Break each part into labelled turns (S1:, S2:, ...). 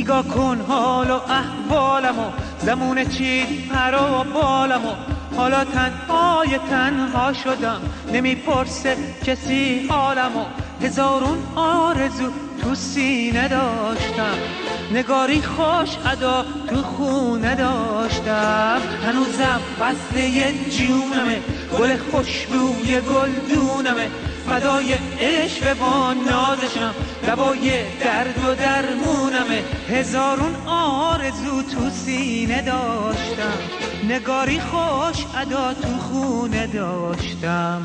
S1: نگاه کن حال و احوالمو، زمونه چید پر و بالمو. حالا تنها شدم، نمیپرسه کسی حالمو. هزارون آرزو تو سینه داشتم، نگاری خوش ادا تو خونه داشتم. هنوزم فصله جونمه، گل خوشبوی گلدونمه. فدای عشق با نازشم، دوای درد و درمونمه. هزارون آرزو تو سینه داشتم، نگاری خوش ادا تو خونه داشتم.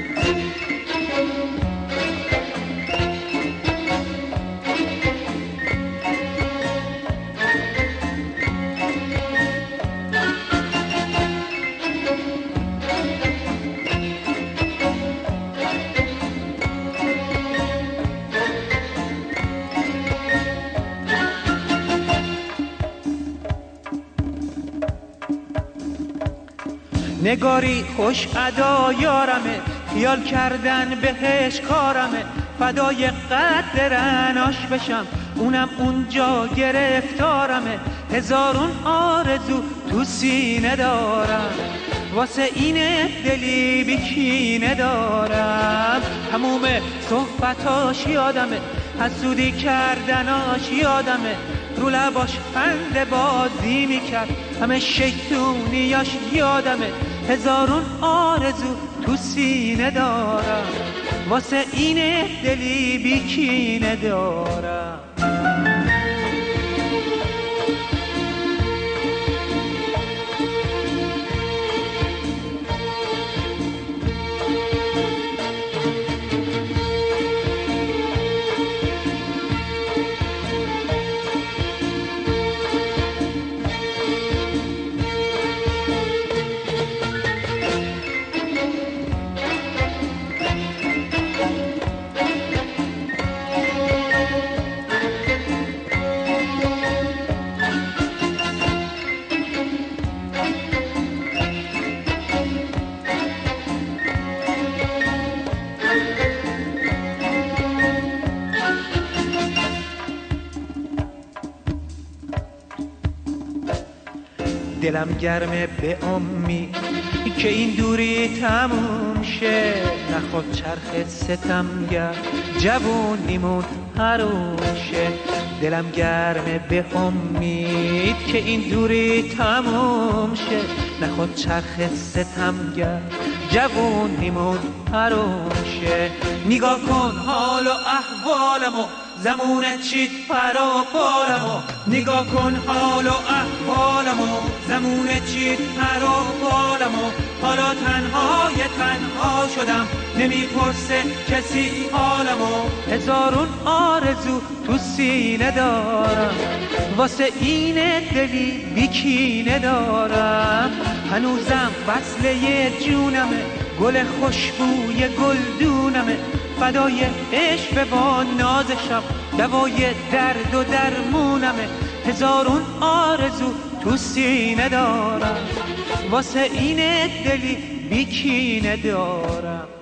S1: نگاری خوش ادا یارمه، خیال کردن بهش کارمه. فدای قد رناش بشم، اونم اونجا گرفتارمه. هزارون آرزو تو سینه دارم، واسه اینه دلی بیکینه دارم. تموم صحبتاش یادمه، حسودی کردناش یادمه. رو لباش خنده بازی میکرد، همه شیطونیاش یادمه. هزارون آرزو تو سینه دارم، واسه اینه دلی بیکینه دارم. دلم گرمه به امید که این دوری تموم شه. نخواد چرخ ستمگر جوونیمون حروم شه. دلم گرمه به امید که این دوری تموم شه. نخواد چرخ ستمگر جوونیمون حروم شه. نگاه کن حال و احوالمو، زمونه چید پر و بالمو. نگاه کن حال و احوالمو، زمونه چید پر و بالمو. حالا تنها شدم، نمیپرسه کسی حالمو. هزارون آرزو تو سینه دارم، واسه اینه دلی بیکینه دارم. هنوزم وصله جونمه، گل خوشبوی گلدونمه. فدای عشق با نازشم، دوای درد و درمونمه. هزارون آرزو تو سینه دارم، واسه اینه دلی بیکینه دارم.